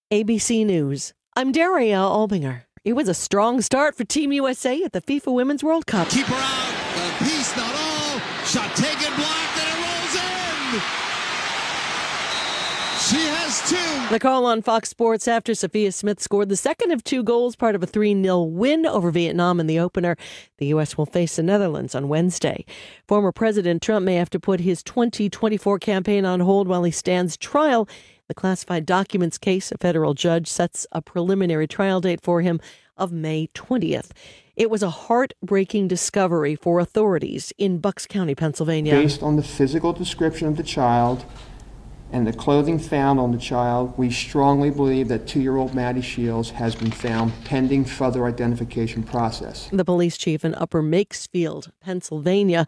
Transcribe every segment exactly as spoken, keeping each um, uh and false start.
A B C News. I'm Daria Albinger. It was a strong start for Team U S A at the FIFA Women's World Cup. Keep her out. A piece, not all. Shot taken, blocked, and it rolls in. She has two. The call on Fox Sports after Sophia Smith scored the second of two goals, part of a three nil win over Vietnam in the opener. The U S will face the Netherlands on Wednesday. Former President Trump may have to put his twenty twenty-four campaign on hold while he stands trial. The classified documents case, a federal judge sets a preliminary trial date for him of May twentieth. It was a heartbreaking discovery for authorities in Bucks County, Pennsylvania. Based on the physical description of the child and the clothing found on the child, we strongly believe that two-year-old Maddie Shields has been found pending further identification process. The police chief in Upper Makesfield, Pennsylvania,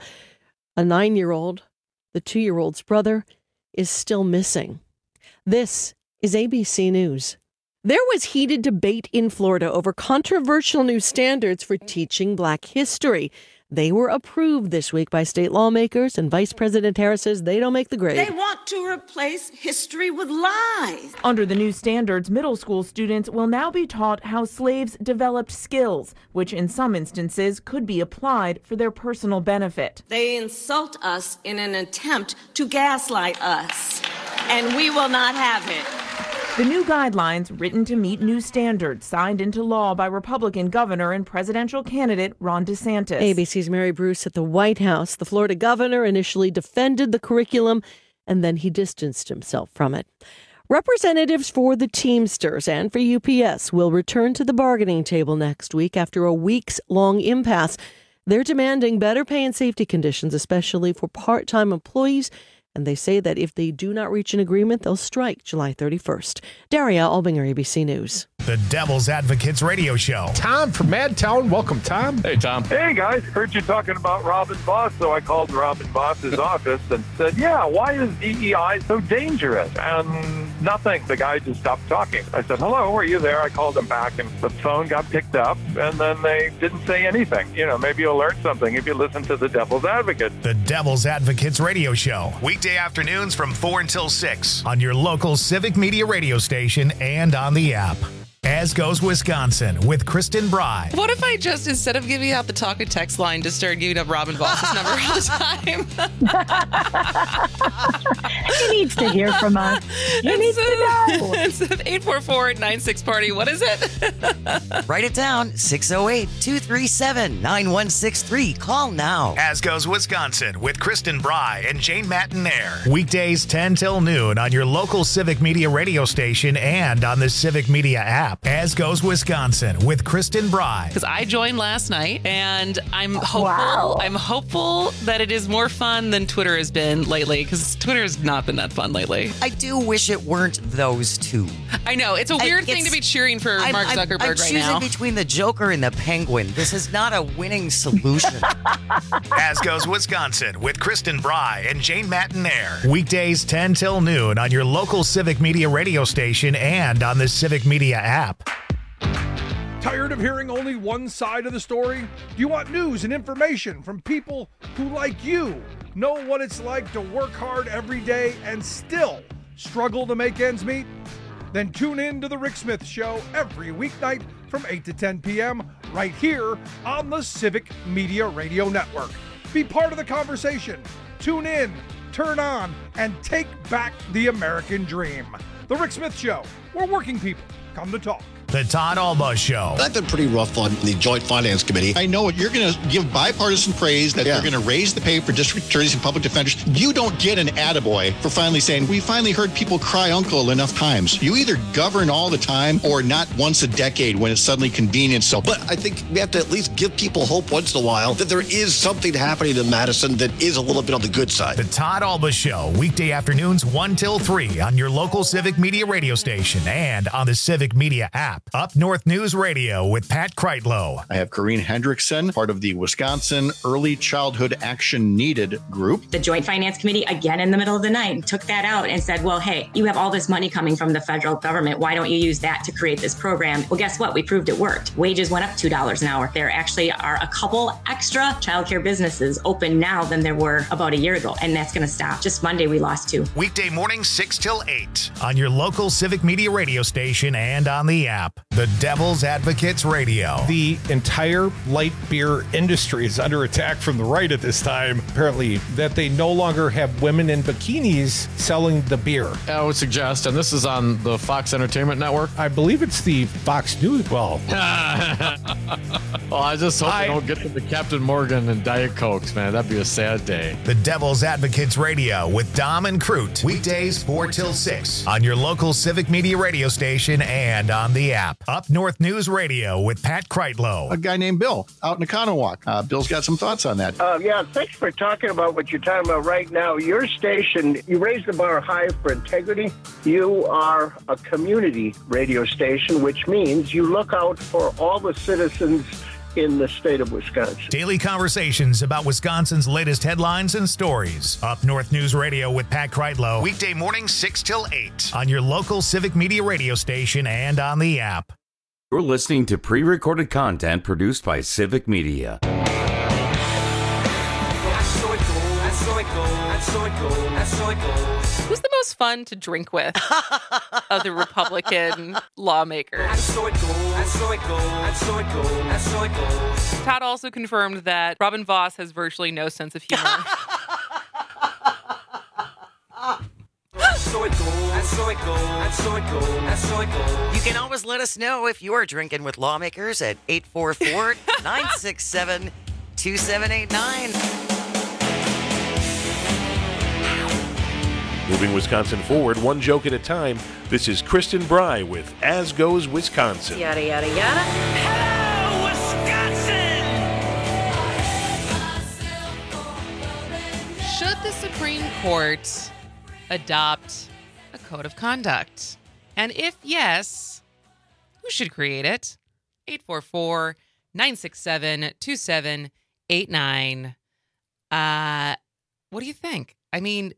a nine-year-old, the two-year-old's brother, is still missing. This is A B C News. There was heated debate in Florida over controversial new standards for teaching Black history. They were approved this week by state lawmakers, and Vice President Harris says they don't make the grade. They want to replace history with lies. Under the new standards, middle school students will now be taught how slaves developed skills, which in some instances could be applied for their personal benefit. They insult us in an attempt to gaslight us, and we will not have it. The new guidelines, written to meet new standards, signed into law by Republican governor and presidential candidate Ron DeSantis. A B C's Mary Bruce at the White House. The Florida governor initially defended the curriculum, and then he distanced himself from it. Representatives for the Teamsters and for U P S will return to the bargaining table next week after a weeks-long impasse. They're demanding better pay and safety conditions, especially for part-time employees. And they say that if they do not reach an agreement, they'll strike July thirty-first. Daria Albinger, A B C News. The Devil's Advocates Radio Show. Tom from Madtown. Welcome, Tom. Hey, Tom. Hey, guys. Heard you talking about Robin Voss, so I called Robin Voss's office and said, yeah, why is D E I so dangerous? And nothing. The guy just stopped talking. I said, hello, are you there? I called him back, and the phone got picked up, and then they didn't say anything. You know, maybe you'll learn something if you listen to the Devil's Advocate. The Devil's Advocates Radio Show. Weekday afternoons from four until six on your local Civic Media radio station and on the app. As Goes Wisconsin with Kristen Bry. What if I just, instead of giving out the talk and text line, just started giving up Robin Voss's number all the time? He needs to hear from us. He needs to know. It's eight four four, nine six party. What is it? Write it down. six oh eight, two three seven, nine one six three. Call now. As Goes Wisconsin with Kristen Bry and Jane Mattinaire. Weekdays ten till noon on your local Civic Media radio station and on the Civic Media app. As Goes Wisconsin with Kristen Bry. Because I joined last night, and I'm hopeful. Wow. I'm hopeful that it is more fun than Twitter has been lately. Because Twitter has not been that fun lately. I do wish it weren't those two. I know it's a weird I, thing to be cheering for I'm, Mark I'm, Zuckerberg I'm right choosing now. between the Joker and the Penguin. This is not a winning solution. As Goes Wisconsin with Kristen Bry and Jane Mattinaire. Weekdays ten till noon on your local Civic Media radio station and on the Civic Media app. Tired of hearing only one side of the story? Do you want news and information from people who, like you, know what it's like to work hard every day and still struggle to make ends meet? Then tune in to The Rick Smith Show every weeknight from eight to ten p.m. right here on the Civic Media Radio Network. Be part of the conversation. Tune in, turn on, and take back the American dream. The Rick Smith Show, where working people come to talk. The Todd Alba Show. I've been pretty rough on the Joint Finance Committee. I know you're going to give bipartisan praise that yeah. you're going to raise the pay for district attorneys and public defenders. You don't get an attaboy for finally saying, we finally heard people cry uncle enough times. You either govern all the time or not once a decade when it's suddenly convenient. So, but I think we have to at least give people hope once in a while that there is something happening in Madison that is a little bit on the good side. The Todd Alba Show, weekday afternoons one till three on your local Civic Media radio station and on the Civic Media app. app. Up North News Radio with Pat Kreitlow. I have Corrine Hendrickson, part of the Wisconsin Early Childhood Action Needed group. The Joint Finance Committee, again in the middle of the night, took that out and said, well, hey, you have all this money coming from the federal government. Why don't you use that to create this program? Well, guess what? We proved it worked. Wages went up two dollars an hour. There actually are a couple extra childcare businesses open now than there were about a year ago, and that's going to stop. Just Monday, we lost two. Weekday mornings six till eight on your local Civic Media radio station and on the app. The Devil's Advocates Radio. The entire light beer industry is under attack from the right at this time. Apparently, that they no longer have women in bikinis selling the beer. I would suggest, and this is on the Fox Entertainment Network. I believe it's the Fox News. Well, well, I just hope I, they don't get to the Captain Morgan and Diet Cokes, man. That'd be a sad day. The Devil's Advocates Radio with Dom and Crute. Weekdays four till six on your local Civic Media radio station and on the app. Up North News Radio with Pat Kreitlow. A guy named Bill out in Economowoc. Uh, Bill's got some thoughts on that. Uh, yeah, thanks for talking about what you're talking about right now. Your station, you raise the bar high for integrity. You are a community radio station, which means you look out for all the citizens in the state of Wisconsin. Daily conversations about Wisconsin's latest headlines and stories. Up North News Radio with Pat Kreitlow. Weekday mornings six till eight on your local Civic Media radio station and on the app. You're listening to pre-recorded content produced by Civic Media. Who's the most fun to drink with of the Republican lawmakers? Todd also confirmed that Robin Vos has virtually no sense of humor. You can always let us know if you're drinking with lawmakers at eight four four, nine six seven, two seven eight nine. Moving Wisconsin forward, one joke at a time. This is Kristen Bry with As Goes Wisconsin. Yada, yada, yada. Hello, Wisconsin! Should the Supreme Court adopt a code of conduct? And if yes, who should create it? eight four four, nine six seven, two seven eight nine. Uh, what do you think? I mean,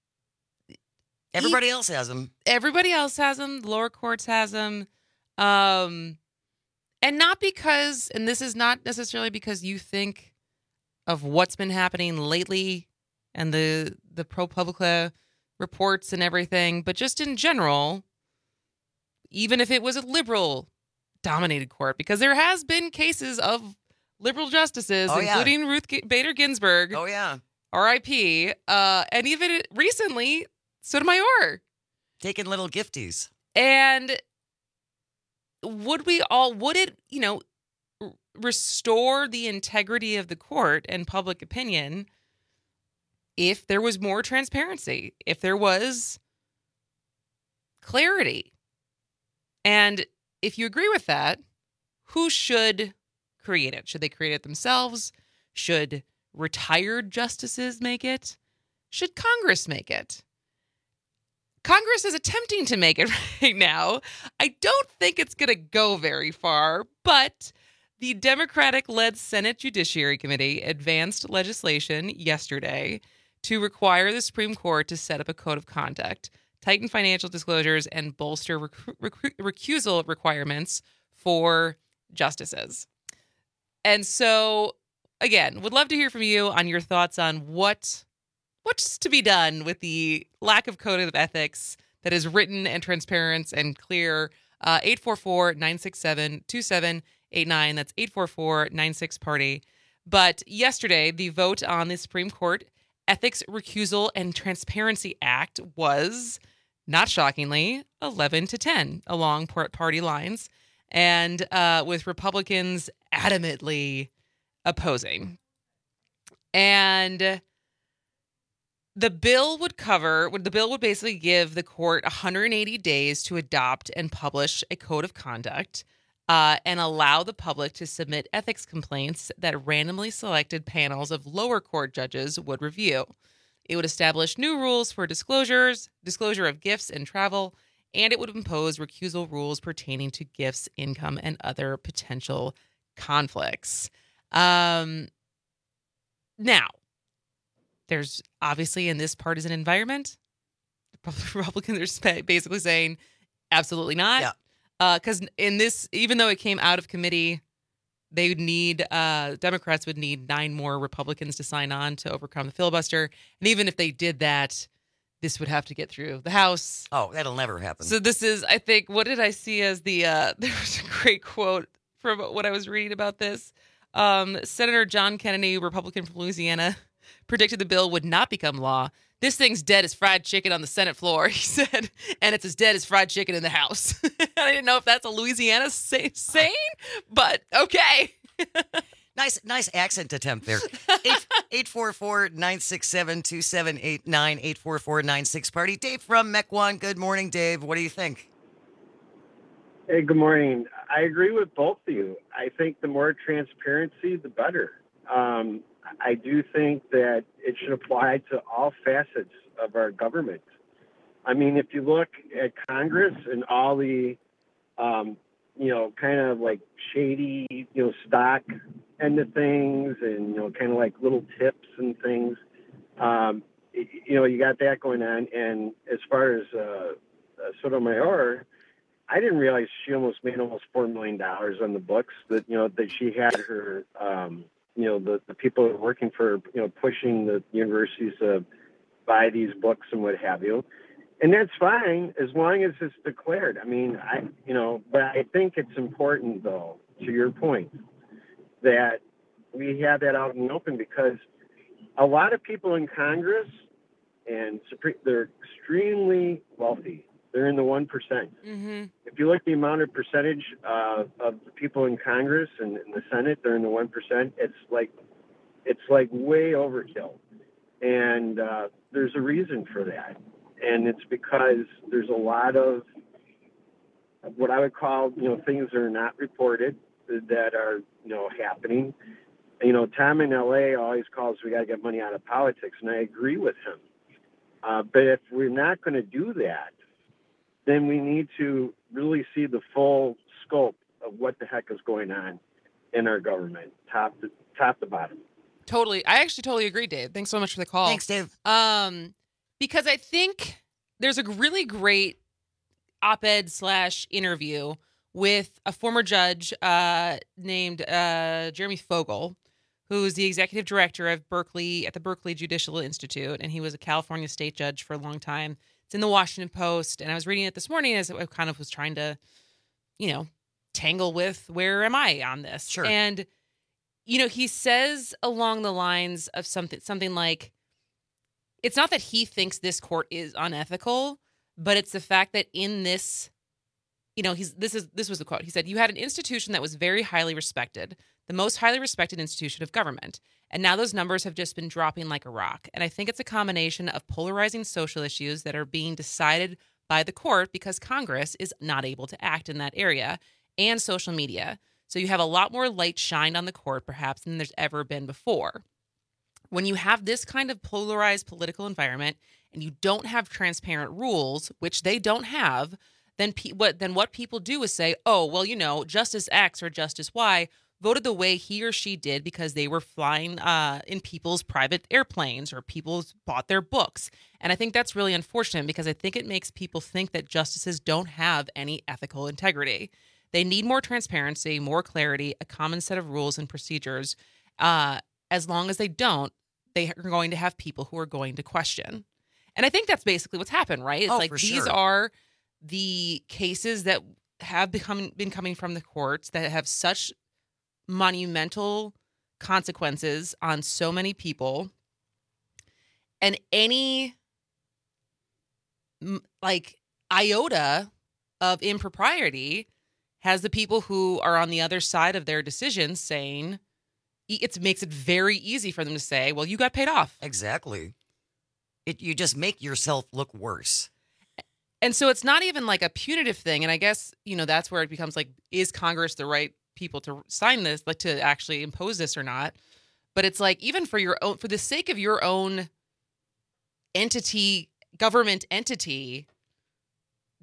everybody else has them. Everybody else has them. The lower courts has them. Um, and not because, and this is not necessarily because you think of what's been happening lately and the, the ProPublica reports and everything, but just in general, even if it was a liberal dominated court, because there has been cases of liberal justices, oh, yeah. including Ruth Bader Ginsburg. Oh, yeah. R I P. Uh, and even recently, Sotomayor. Taking little gifties. And would we all, would it, you know, r- restore the integrity of the court and public opinion if there was more transparency, if there was clarity? And if you agree with that, who should create it? Should they create it themselves? Should retired justices make it? Should Congress make it? Congress is attempting to make it right now. I don't think it's going to go very far, but the Democratic-led Senate Judiciary Committee advanced legislation yesterday to require the Supreme Court to set up a code of conduct, tighten financial disclosures, and bolster rec- rec- recusal requirements for justices. And so, again, would love to hear from you on your thoughts on what what's to be done with the lack of code of ethics that is written and transparent and clear. Uh, eight four four, nine six seven, two seven eight nine. That's eight four four, nine six, party. But yesterday, the vote on the Supreme Court Ethics, Recusal, and Transparency Act was, not shockingly, eleven to ten along party lines, and uh, with Republicans adamantly opposing. And the bill would cover, the bill would basically give the court one hundred eighty days to adopt and publish a code of conduct uh, and allow the public to submit ethics complaints that randomly selected panels of lower court judges would review. It would establish new rules for disclosures, disclosure of gifts and travel, and it would impose recusal rules pertaining to gifts, income, and other potential conflicts. Um, now, there's obviously in this partisan environment, Republicans are basically saying, absolutely not. Yeah. Because uh, in this, even though it came out of committee, they would need, uh, Democrats would need nine more Republicans to sign on to overcome the filibuster. And even if they did that, this would have to get through the House. Oh, that'll never happen. So this is, I think, what did I see as the, uh, there was a great quote from what I was reading about this. Um, Senator John Kennedy, Republican from Louisiana, predicted the bill would not become law. This thing's dead as fried chicken on the Senate floor, he said, and it's as dead as fried chicken in the House. I didn't know if that's a Louisiana say- saying, but okay. Nice nice accent attempt there. eight four four, nine six seven, two seven eight nine, eight four four nine six party. Dave from Mequon. Good morning, Dave. What do you think? Hey, good morning. I agree with both of you. I think the more transparency, the better. Um, I do think that it should apply to all facets of our government. I mean, if you look at Congress and all the, um, you know, kind of like shady, you know, stock end of things and, you know, kind of like little tips and things, um, you know, you got that going on. And as far as uh, uh, Sotomayor, I didn't realize she almost made almost four million dollars on the books that, you know, that she had her, um, you know, the, the people who are working for, you know, pushing the universities to buy these books and what have you. And that's fine as long as it's declared. I mean, I, you know, but I think it's important, though, to your point, that we have that out in the open because a lot of people in Congress and Supreme, they're extremely wealthy. They're in the one percent. Mm-hmm. If you look at the amount of percentage uh, of the people in Congress and in the Senate, they're in the one percent. It's like, it's like way overkill. And uh, there's a reason for that. And it's because there's a lot of what I would call, you know, things that are not reported that are, you know, happening. You know, Tom in L A always calls, we got to get money out of politics. And I agree with him. Uh, but if we're not going to do that, then we need to really see the full scope of what the heck is going on in our government, top to, top to bottom. Totally. I actually totally agree, Dave. Thanks so much for the call. Thanks, Dave. Um, because I think there's a really great op-ed slash interview with a former judge uh, named uh, Jeremy Fogel, who's the executive director of Berkeley at the Berkeley Judicial Institute, and he was a California state judge for a long time. It's in the Washington Post, and I was reading it this morning as I kind of was trying to, you know, tangle with where am I on this. Sure. And, you know, he says along the lines of something something like, it's not that he thinks this court is unethical, but it's the fact that in this, you know, he's this is this was the quote. He said, "You had an institution that was very highly respected, the most highly respected institution of government. And now those numbers have just been dropping like a rock. And I think it's a combination of polarizing social issues that are being decided by the court because Congress is not able to act in that area, and social media. So you have a lot more light shined on the court, perhaps, than there's ever been before. When you have this kind of polarized political environment and you don't have transparent rules, which they don't have, then pe- what then what people do is say, oh, well, you know, Justice X or Justice Y voted the way he or she did because they were flying uh, in people's private airplanes or people bought their books. And I think that's really unfortunate because I think it makes people think that justices don't have any ethical integrity. They need more transparency, more clarity, a common set of rules and procedures. Uh, as long as they don't, they are going to have people who are going to question. And I think that's basically what's happened, right? It's Oh, like for these sure. are the cases that have become been coming from the courts that have such monumental consequences on so many people, and any m- like iota of impropriety has the people who are on the other side of their decisions saying it makes it very easy for them to say, well, you got paid off. Exactly. It, you just make yourself look worse. And so it's not even like a punitive thing. And I guess, you know, that's where it becomes like, is Congress the right people to sign this, like to actually impose this or not? But it's like, even for your own, for the sake of your own entity, government entity,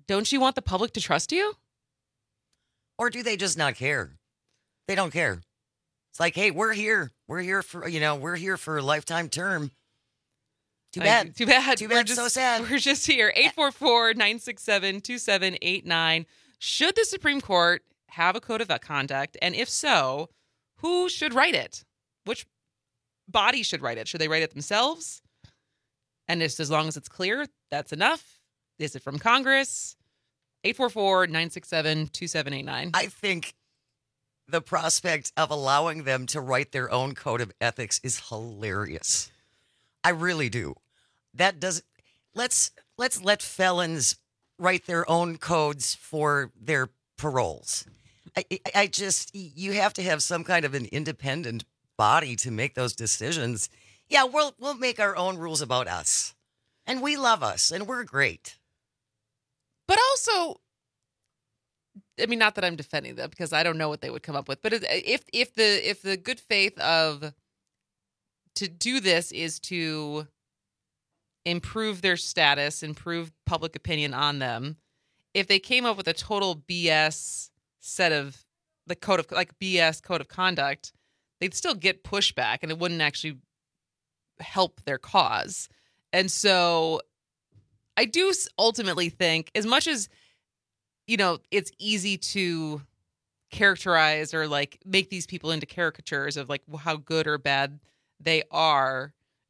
don't you want the public to trust you? Or do they just not care? They don't care. It's like, hey, we're here. We're here for, you know, we're here for a lifetime term. Too bad. I, too bad. Too We're bad. just, So sad. We're just here. eight four four, nine six seven, two seven eight nine. Should the Supreme Court have a code of conduct? And if so, who should write it? Which body should write it? Should they write it themselves? And just as long as it's clear, that's enough. Is it from Congress? eight four four, nine six seven, two seven eight nine. I think the prospect of allowing them to write their own code of ethics is hilarious. I really do. That does let's let's let felons write their own codes for their paroles. I, I, I just you have to have some kind of an independent body to make those decisions. Yeah, we'll we'll make our own rules about us. And we love us and we're great. But also, I mean, not that I'm defending them because I don't know what they would come up with. But if if the if the good faith of to do this is to improve their status, improve public opinion on them, if they came up with a total B S set of the code of like B S code of conduct, they'd still get pushback and it wouldn't actually help their cause. And so I do ultimately think, as much as, you know, it's easy to characterize or like make these people into caricatures of like how good or bad they are,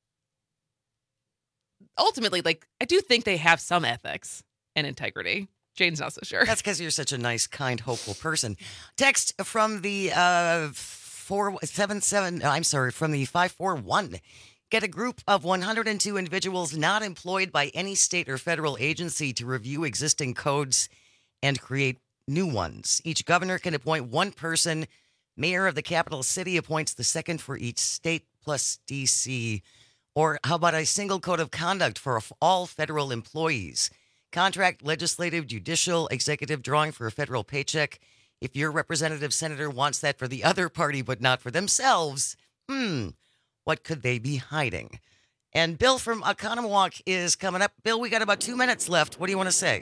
ultimately, like, I do think they have some ethics and integrity. Jane's not so sure. That's because you're such a nice, kind, hopeful person. Text from the uh, four seven seven. I'm sorry, from the five four one. Get a group of one hundred two individuals not employed by any state or federal agency to review existing codes and create new ones. Each governor can appoint one person. Mayor of the capital city appoints the second for each state plus D C. Or how about a single code of conduct for all federal employees? Contract, legislative, judicial, executive drawing for a federal paycheck. If your representative senator wants that for the other party but not for themselves, hmm, what could they be hiding? And Bill from Oconomowoc is coming up. Bill, we got about two minutes left. What do you want to say?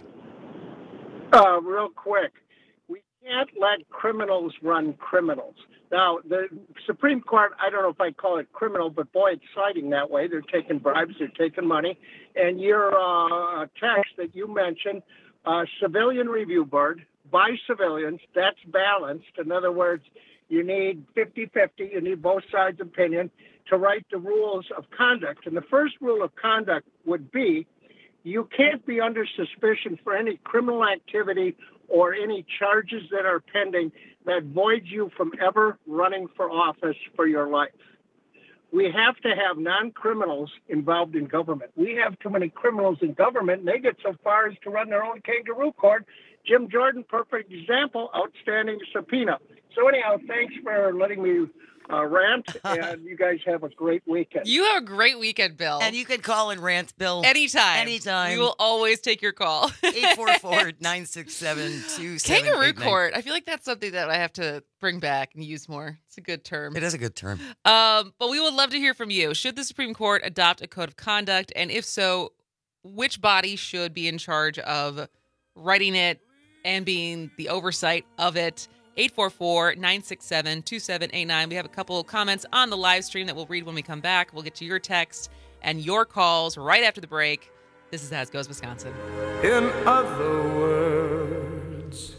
Uh, real quick. We can't let criminals run criminals. Now, the Supreme Court, I don't know if I'd call it criminal, but boy, it's citing that way. They're taking bribes, they're taking money. And your uh, text that you mentioned, uh, civilian review board by civilians, that's balanced. In other words, you need fifty-fifty, you need both sides' opinion to write the rules of conduct. And the first rule of conduct would be you can't be under suspicion for any criminal activity or any charges that are pending that voids you from ever running for office for your life. We have to have non-criminals involved in government. We have too many criminals in government, and they get so far as to run their own kangaroo court. Jim Jordan, perfect example, outstanding subpoena. So anyhow, thanks for letting me uh, rant, and you guys have a great weekend. You have a great weekend, Bill. And you can call and rant, Bill. Anytime. Anytime. We will always take your call. eight four four, nine six seven, two seven eight nine. Kangaroo court. I feel like that's something that I have to bring back and use more. It's a good term. It is a good term. Um, but we would love to hear from you. Should the Supreme Court adopt a code of conduct? And if so, which body should be in charge of writing it and being the oversight of it? eight four four, nine six seven, two seven eight nine. We have a couple of comments on the live stream that we'll read when we come back. We'll get to your text and your calls right after the break. This is As Goes Wisconsin. In other words,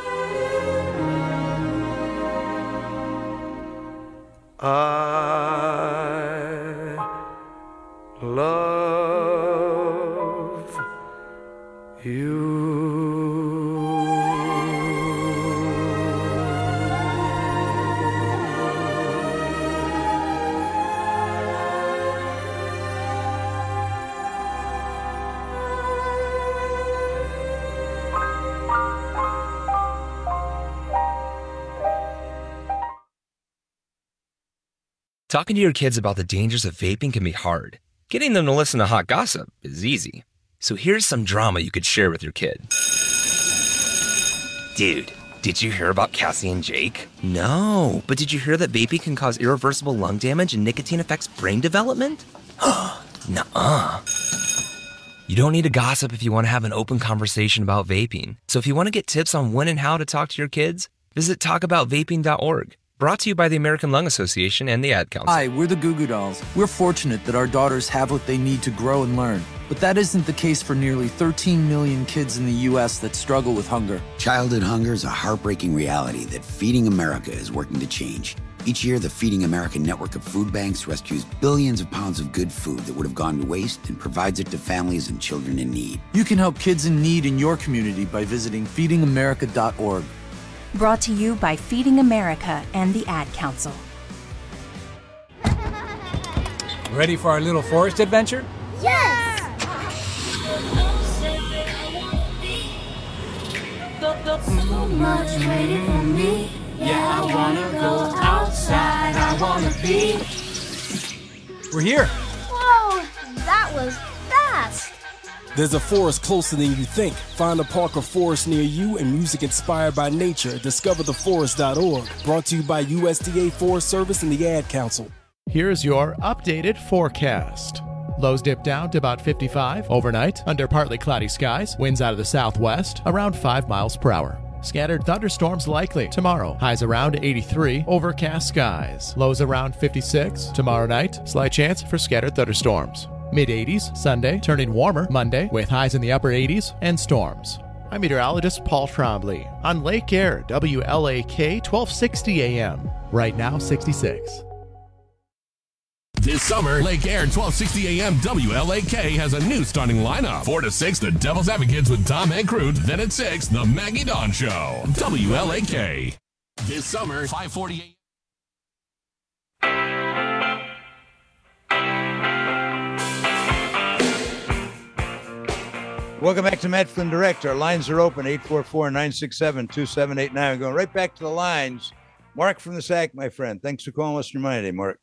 I love you. Talking to your kids about the dangers of vaping can be hard. Getting them to listen to hot gossip is easy. So here's some drama you could share with your kid. Dude, did you hear about Cassie and Jake? No, but did you hear that vaping can cause irreversible lung damage and nicotine affects brain development? Nuh-uh. You don't need to gossip if you want to have an open conversation about vaping. So if you want to get tips on when and how to talk to your kids, visit talk about vaping dot org. Brought to you by the American Lung Association and the Ad Council. Hi, we're the Goo Goo Dolls. We're fortunate that our daughters have what they need to grow and learn. But that isn't the case for nearly thirteen million kids in the U S that struggle with hunger. Childhood hunger is a heartbreaking reality that Feeding America is working to change. Each year, the Feeding America network of food banks rescues billions of pounds of good food that would have gone to waste and provides it to families and children in need. You can help kids in need in your community by visiting feeding america dot org. Brought to you by Feeding America and the Ad Council. Ready for our little forest adventure? Yes! So much waiting for me. Yeah, I wanna go outside. I wanna be. We're here. Whoa, that was fast. There's a forest closer than you think. Find a park or forest near you and music inspired by nature. discover the forest dot org. Brought to you by U S D A Forest Service and the Ad Council. Here's your updated forecast. Lows dip down to about fifty-five overnight under partly cloudy skies. Winds out of the southwest around five miles per hour. Scattered thunderstorms likely tomorrow. Highs around eighty-three, overcast skies. Lows around fifty-six. Tomorrow night, slight chance for scattered thunderstorms. mid eighties Sunday, turning warmer Monday with highs in the upper eighties and storms. I'm meteorologist Paul Trombley on Lake Air, W L A K twelve sixty A M. Right now, sixty-six. This summer, Lake Air twelve sixty A M W L A K has a new starting lineup. four to six, The Devil's Advocates with Tom Ancrute. Then at six, The Maggie Dawn Show. W L A K. This summer, five forty A M. Welcome back to Matt Flynn Direct. Our lines are open, eight four four, nine six seven, two seven eight nine. We're going right back to the lines. Mark from the S A C, my friend. Thanks for calling us your mind today, Mark.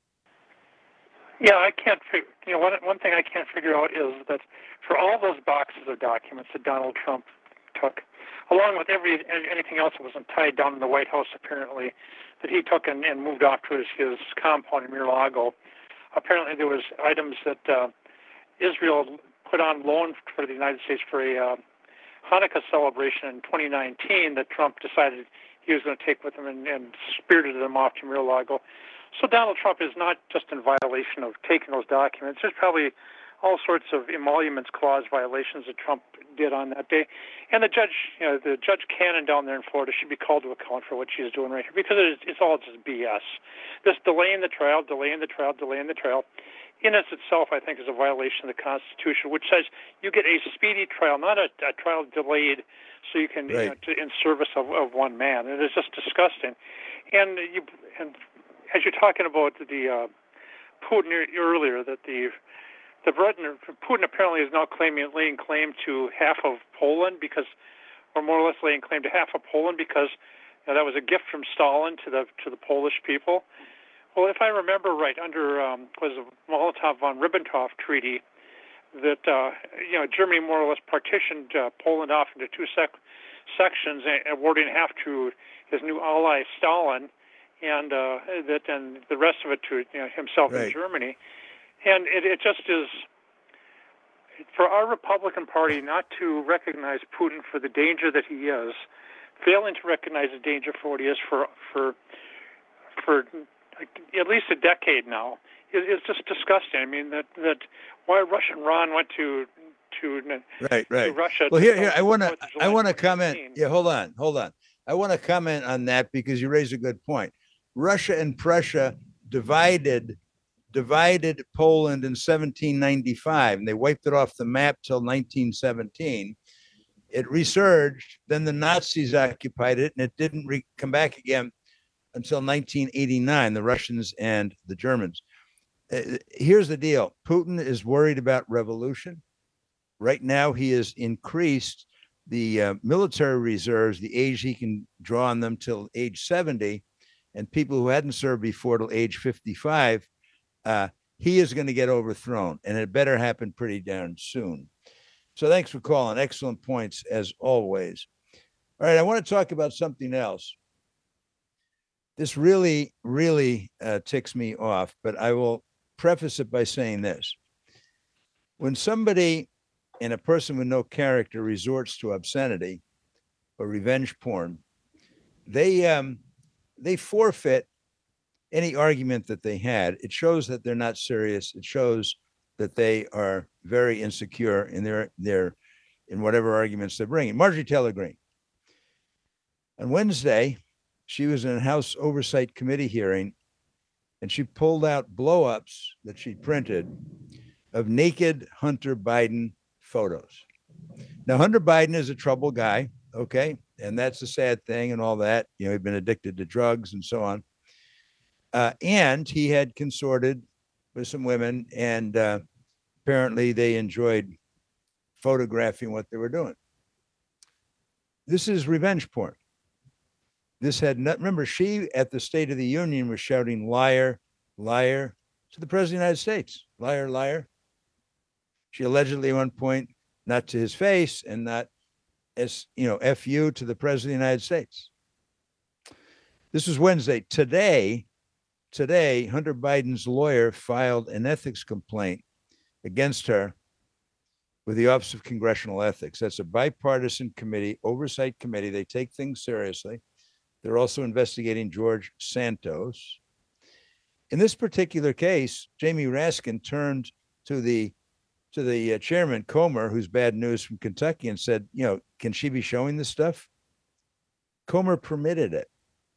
Yeah, I can't figure, you know, one, one thing I can't figure out is that for all those boxes of documents that Donald Trump took, along with every anything else that wasn't tied down in the White House, apparently, that he took and, and moved off to his, his compound in Mar-a-Lago, apparently there was items that uh, Israel put on loan for the United States for a uh, Hanukkah celebration in twenty nineteen that Trump decided he was going to take with him and, and spirited them off to Mar-a-Lago. So Donald Trump is not just in violation of taking those documents. There's probably all sorts of emoluments clause violations that Trump did on that day. And the judge, you know, the Judge Cannon down there in Florida should be called to account for what she's doing right here, because it's, it's all just B S. This delaying the trial, delaying the trial, delaying the trial, in as itself, I think, is a violation of the Constitution, which says you get a speedy trial, not a, a trial delayed so you can, right. you know, to, in service of, of one man. It is just disgusting. And you and as you're talking about the uh, Putin earlier, that the the Britain, Putin apparently is now claiming laying claim to half of Poland because, or more or less laying claim to half of Poland because you know, that was a gift from Stalin to the to the Polish people. Well, if I remember right, under um, was the Molotov von Ribbentrop Treaty, that uh, you know Germany more or less partitioned uh, Poland off into two sec- sections, awarding half to his new ally Stalin, and uh, that and the rest of it to you know, himself right. in Germany. And it, it just is for our Republican Party not to recognize Putin for the danger that he is, failing to recognize the danger for what he is for for for at least a decade now, is, is just disgusting. I mean that that why Russian Ron went to to, right, right. to Russia. Well, here, here I want to I want to comment. Yeah, hold on, hold on. I want to comment on that because you raise a good point. Russia and Prussia divided divided Poland in seventeen ninety-five, and they wiped it off the map till nineteen seventeen. It resurged, then the Nazis occupied it, and it didn't re- come back again until nineteen eighty-nine, the Russians and the Germans. Uh, here's the deal. Putin is worried about revolution. Right now, he has increased the uh, military reserves, the age he can draw on them till age seventy, and people who hadn't served before till age fifty-five, uh, he is going to get overthrown, and it better happen pretty darn soon. So thanks for calling. Excellent points, as always. All right, I want to talk about something else. This really, really uh, ticks me off, but I will preface it by saying this. When somebody and a person with no character resorts to obscenity or revenge porn, they um, they forfeit any argument that they had. It shows that they're not serious. It shows that they are very insecure in their their in whatever arguments they're bringing. Marjorie Taylor Greene. On Wednesday, she was in a House Oversight Committee hearing, and she pulled out blow-ups that she printed of naked Hunter Biden photos. Now, Hunter Biden is a troubled guy, okay? And that's a sad thing and all that. You know, he'd been addicted to drugs and so on. Uh, and he had consorted with some women, and uh, apparently they enjoyed photographing what they were doing. This is revenge porn. This had not, remember, she at the State of the Union was shouting liar, liar to the President of the United States. Liar, liar. She allegedly at one point, not to his face and not as, you know, F you to the President of the United States. This was Wednesday. Today, today, Hunter Biden's lawyer filed an ethics complaint against her with the Office of Congressional Ethics. That's a bipartisan committee, oversight committee. They take things seriously. They're also investigating George Santos. In this particular case, Jamie Raskin turned to the to the uh, chairman, Comer, who's bad news from Kentucky, and said, you know, can she be showing this stuff? Comer permitted it.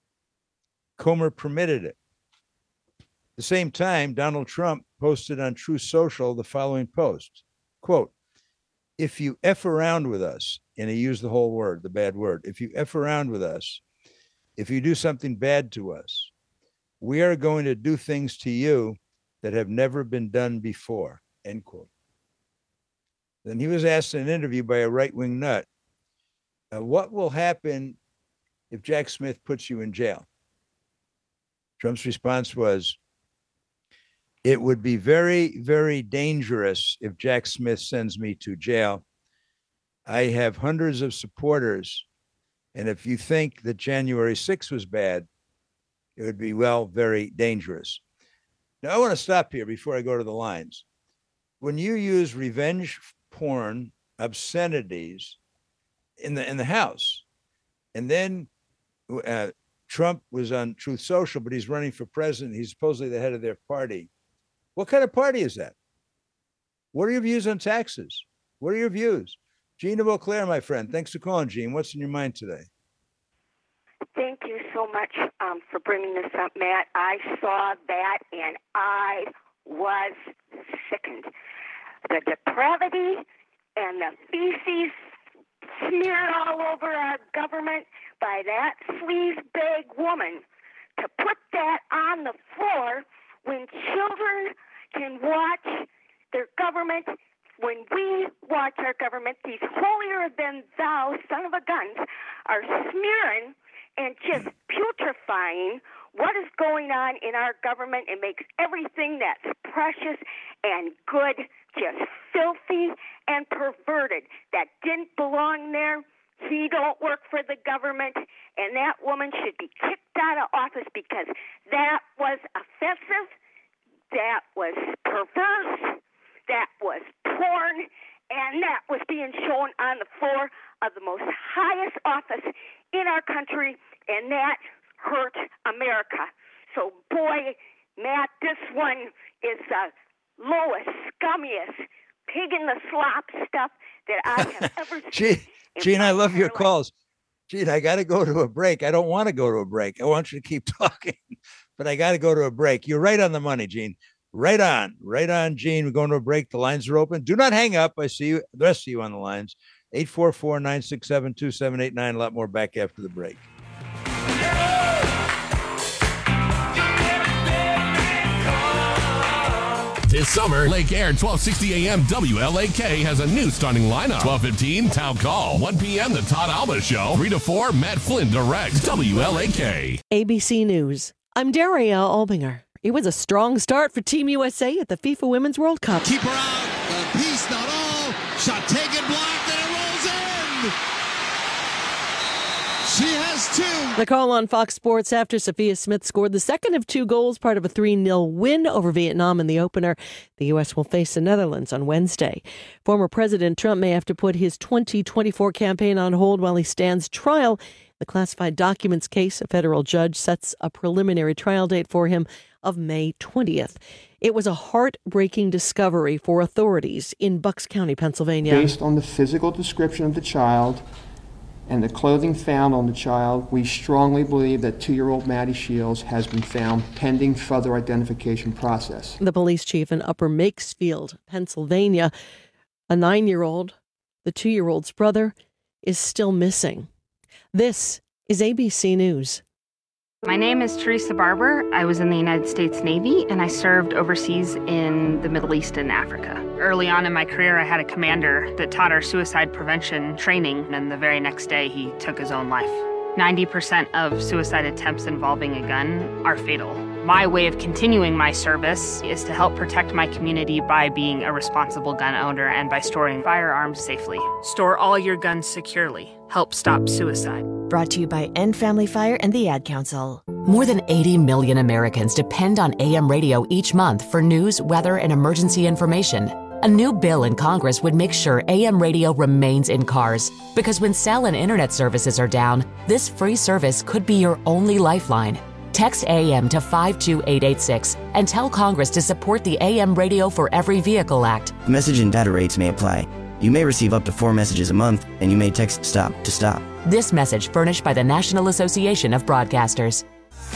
Comer permitted it. At the same time, Donald Trump posted on Truth Social the following post, quote, if you F around with us, and he used the whole word, the bad word, if you F around with us, if you do something bad to us, we are going to do things to you that have never been done before, end quote. Then he was asked in an interview by a right-wing nut, uh, what will happen if Jack Smith puts you in jail? Trump's response was, it would be very, very dangerous if Jack Smith sends me to jail. I have hundreds of supporters, and if you think that January sixth was bad, it would be, well, very dangerous. Now, I want to stop here before I go to the lines. When you use revenge porn, obscenities in the in the House, and then uh, Trump was on Truth Social, but he's running for president. He's supposedly the head of their party. What kind of party is that? What are your views on taxes? What are your views? Gene of Eau Claire, my friend. Thanks for calling, Gene. What's in your mind today? Thank you so much um, for bringing this up, Matt. I saw that and I was sickened. The depravity and the feces smeared all over our government by that sleazebag woman. To put that on the floor when children can watch their government, when we watch our government, these holier than thou son of a guns are smearing and just putrefying what is going on in our government. It makes everything that's precious and good just filthy and perverted. That didn't belong there. He don't work for the government, and that woman should be kicked out of office because that was offensive, that was perverse, that was porn, and that was being shown on the floor of the most highest office in our country, and that hurt America. So, boy, Matt, this one is the lowest, scummiest, pig in the slop stuff that I have ever seen. Gene, Gene I love your life. calls. Gene, I got to go to a break. I don't want to go to a break. I want you to keep talking, but I got to go to a break. You're right on the money, Gene. Right on. Right on, Gene. We're going to a break. The lines are open. Do not hang up. I see you, the rest of you on the lines. eight four four, nine six seven, two seven eight nine. A lot more back after the break. This summer, Lake Air twelve sixty A M W L A K has a new starting lineup. twelve fifteen, Town Call. one p.m., The Todd Alba Show. three to four, Matt Flynn directs. W L A K. A B C News. I'm Daria Albinger. It was a strong start for Team U S A at the FIFA Women's World Cup. Keep her out. A piece, not all. Shot taken, blocked, and it rolls in. She has two. The call on Fox Sports after Sophia Smith scored the second of two goals, part of a three nil win over Vietnam in the opener. The U S will face the Netherlands on Wednesday. Former President Trump may have to put his twenty twenty-four campaign on hold while he stands trial. The classified documents case, a federal judge sets a preliminary trial date for him of May twentieth. It was a heartbreaking discovery for authorities in Bucks County, Pennsylvania. Based on the physical description of the child and the clothing found on the child, we strongly believe that two-year-old Maddie Shields has been found pending further identification process. The police chief in Upper Makesfield, Pennsylvania, a nine-year-old, the two-year-old's brother, is still missing. This is A B C News. My name is Teresa Barber. I was in the United States Navy, and I served overseas in the Middle East and Africa. Early on in my career, I had a commander that taught our suicide prevention training, and the very next day, he took his own life. ninety percent of suicide attempts involving a gun are fatal. My way of continuing my service is to help protect my community by being a responsible gun owner and by storing firearms safely. Store all your guns securely. Help stop suicide. Brought to you by End Family Fire and the Ad Council. More than eighty million Americans depend on A M radio each month for news, weather, and emergency information. A new bill in Congress would make sure A M radio remains in cars, because when cell and internet services are down, this free service could be your only lifeline. Text A M to five two eight eight six and tell Congress to support the A M Radio for Every Vehicle Act. Message and data rates may apply. You may receive up to four messages a month, and you may text STOP to stop. This message furnished by the National Association of Broadcasters.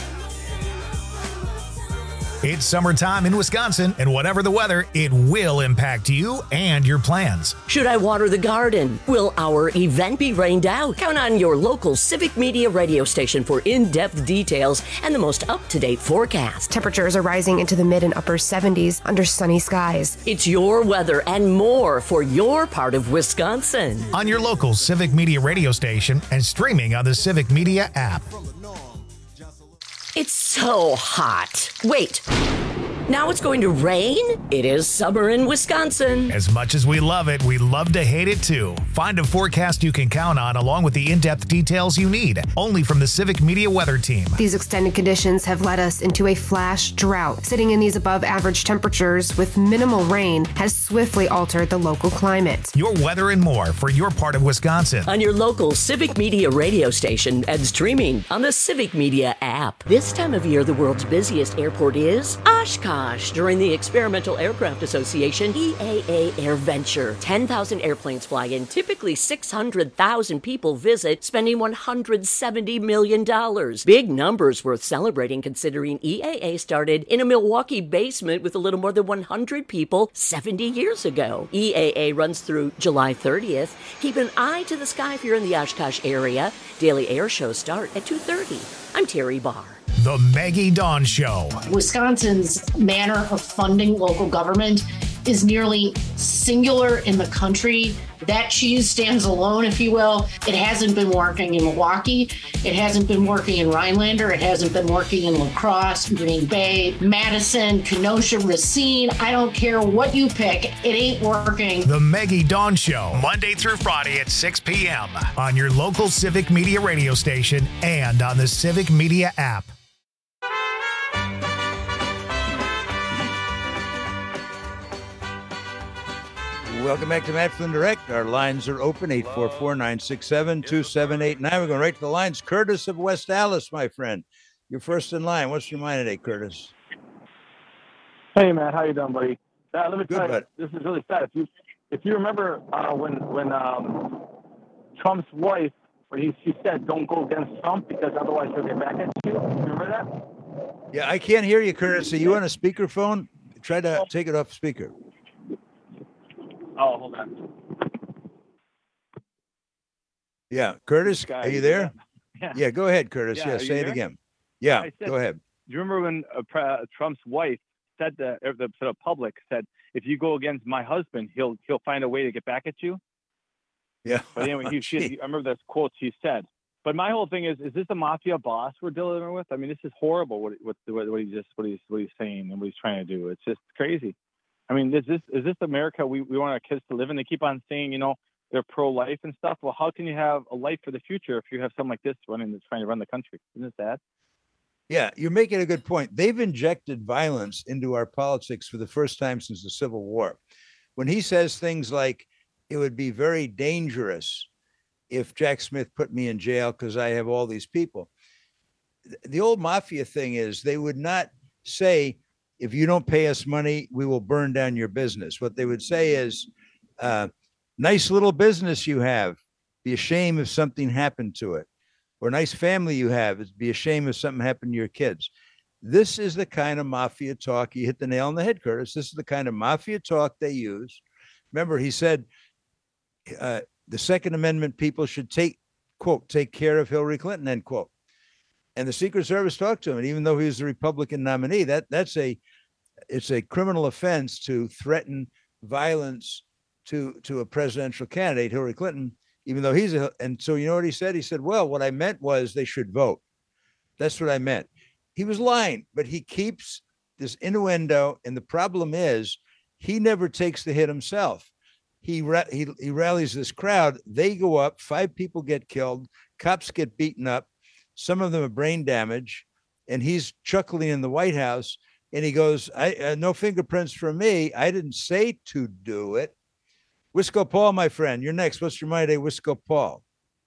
It's summertime in Wisconsin, and whatever the weather, it will impact you and your plans. Should I water the garden? Will our event be rained out? Count on your local Civic Media radio station for in-depth details and the most up-to-date forecast. Temperatures are rising into the mid and upper seventies under sunny skies. It's your weather and more for your part of Wisconsin. On your local Civic Media radio station and streaming on the Civic Media app. It's so hot. Wait. Now it's going to rain? It is summer in Wisconsin. As much as we love it, we love to hate it too. Find a forecast you can count on along with the in-depth details you need, only from the Civic Media Weather Team. These extended conditions have led us into a flash drought. Sitting in these above average temperatures with minimal rain has swiftly altered the local climate. Your weather and more for your part of Wisconsin. On your local Civic Media radio station and streaming on the Civic Media app. This time of year, the world's busiest airport is Oshkosh. During the Experimental Aircraft Association E A A Air Venture. ten thousand airplanes fly in, typically six hundred thousand people visit, spending one hundred seventy million dollars. Big numbers worth celebrating considering E A A started in a Milwaukee basement with a little more than one hundred people seventy years ago. E A A runs through July thirtieth. Keep an eye to the sky if you're in the Oshkosh area. Daily air shows start at two thirty. I'm Terry Barr. The Maggie Dawn Show. Wisconsin's manner of funding local government is nearly singular in the country. That cheese stands alone, if you will. It hasn't been working in Milwaukee. It hasn't been working in Rhinelander. It hasn't been working in La Crosse, Green Bay, Madison, Kenosha, Racine. I don't care what you pick. It ain't working. The Maggie Dawn Show, Monday through Friday at six p.m. on your local Civic Media radio station and on the Civic Media app. Welcome back to Matt Flynn Direct. Our lines are open, eight four four, nine six seven, two seven eight nine. We're going right to the lines. Curtis of West Allis, my friend. You're first in line. What's your mind today, Curtis? Hey, Matt. How you doing, buddy? Uh, let me Good, tell you, bud. this is really sad. If you if you remember uh, when when um, Trump's wife, when he, she said, don't go against Trump because otherwise he'll get back at you. Remember that? Yeah, I can't hear you, Curtis. Are you on a speakerphone? Try to take it off speaker. Oh, hold on. Yeah, Curtis, Guy, are you there? Yeah. Yeah, go ahead, Curtis. Yeah, Yeah, are you say it there? again. Yeah, I said- go ahead. Do you remember when uh, pre- Trump's wife said that, or the, to the public said, if you go against my husband, he'll he'll find a way to get back at you? Yeah. But anyway, he, she, I remember that quote she said. But my whole thing is, is this a mafia boss we're dealing with? I mean, this is horrible what what what, what he just what he's what he's saying and what he's trying to do. It's just crazy. I mean, is this is this America we, we want our kids to live in? They keep on saying, you know, they're pro-life and stuff. Well, how can you have a life for the future if you have someone like this running, that's trying to run the country? Isn't it sad? Yeah, you're making a good point. They've injected violence into our politics for the first time since the Civil War. When he says things like, it would be very dangerous if Jack Smith put me in jail because I have all these people. The old mafia thing is they would not say, if you don't pay us money, we will burn down your business. What they would say is, uh, nice little business you have. Be a shame if something happened to it. Or nice family you have. It'd be a shame if something happened to your kids. This is the kind of mafia talk. You hit the nail on the head, Curtis. This is the kind of mafia talk they use. Remember, he said uh, the Second Amendment people should take, quote, take care of Hillary Clinton, end quote. And the Secret Service talked to him. And even though he was the Republican nominee, that that's a, it's a criminal offense to threaten violence to, to a presidential candidate, Hillary Clinton, even though he's a, and so you know what he said? He said, well, what I meant was they should vote. That's what I meant. He was lying, but he keeps this innuendo. And the problem is he never takes the hit himself. He, ra- he, he rallies this crowd. They go up, five people get killed. Cops get beaten up. Some of them are brain damage. And he's chuckling in the White House. And he goes, I, uh, no fingerprints from me. I didn't say to do it. Wisco Paul, my friend, you're next. What's your mind, Wisco Paul?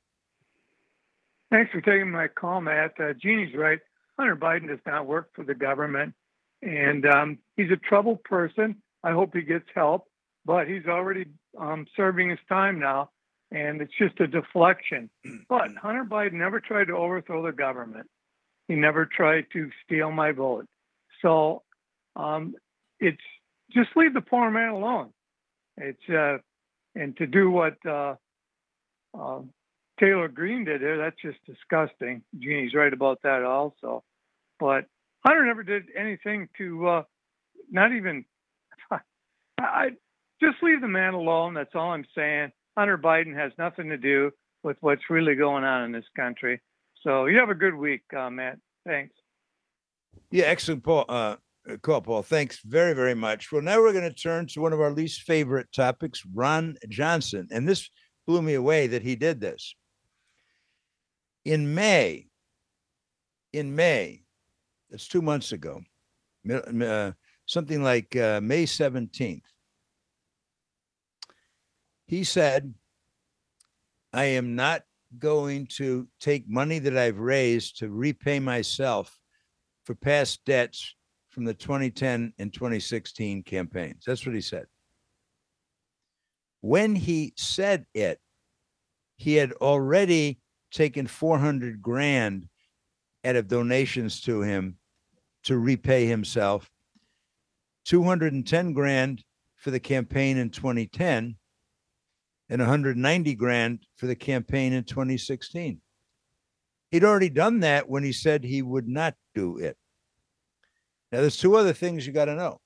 Thanks for taking my call, Matt. Uh, Jeannie's right. Hunter Biden does not work for the government, and um, he's a troubled person. I hope he gets help, but he's already um, serving his time now, and it's just a deflection. But Hunter Biden never tried to overthrow the government. He never tried to steal my vote. So um, it's just leave the poor man alone. It's uh, and to do what uh, uh, Taylor Greene did there, that's just disgusting. Jeannie's right about that also. But Hunter never did anything to, uh, not even, I just leave the man alone. That's all I'm saying. Hunter Biden has nothing to do with what's really going on in this country. So you have a good week, uh, Matt. Thanks. Yeah, excellent, Paul. Uh, call, Paul. Thanks very, very much. Well, now we're going to turn to one of our least favorite topics, Ron Johnson. And this blew me away that he did this. In May, in May, it's two months ago, uh, something like uh, May seventeenth, he said, I am not going to take money that I've raised to repay myself for past debts from the twenty ten and twenty sixteen campaigns. That's what he said. When he said it, he had already taken four hundred grand out of donations to him to repay himself, two hundred ten grand for the campaign in twenty ten, and one hundred ninety grand for the campaign in twenty sixteen. He'd already done that when he said he would not do it. Now, there's two other things you got to know.